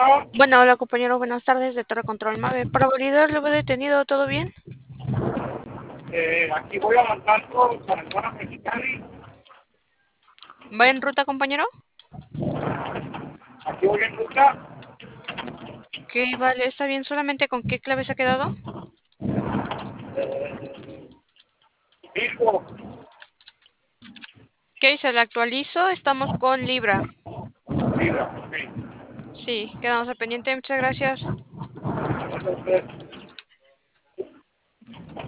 Bueno, Bueno, hola compañero, buenas tardes de Torre Control Mave. Para validar, ¿lo veo detenido? ¿Todo bien? aquí voy avanzando con el zona Mexicali. ¿Va en ruta, compañero? Aquí voy en ruta. Ok, vale, está bien. ¿Solamente con qué clave se ha quedado? Mismo. Ok, se la actualizo. Estamos con Libra. Mira, ok. Sí, quedamos al pendiente. Muchas gracias. Entonces,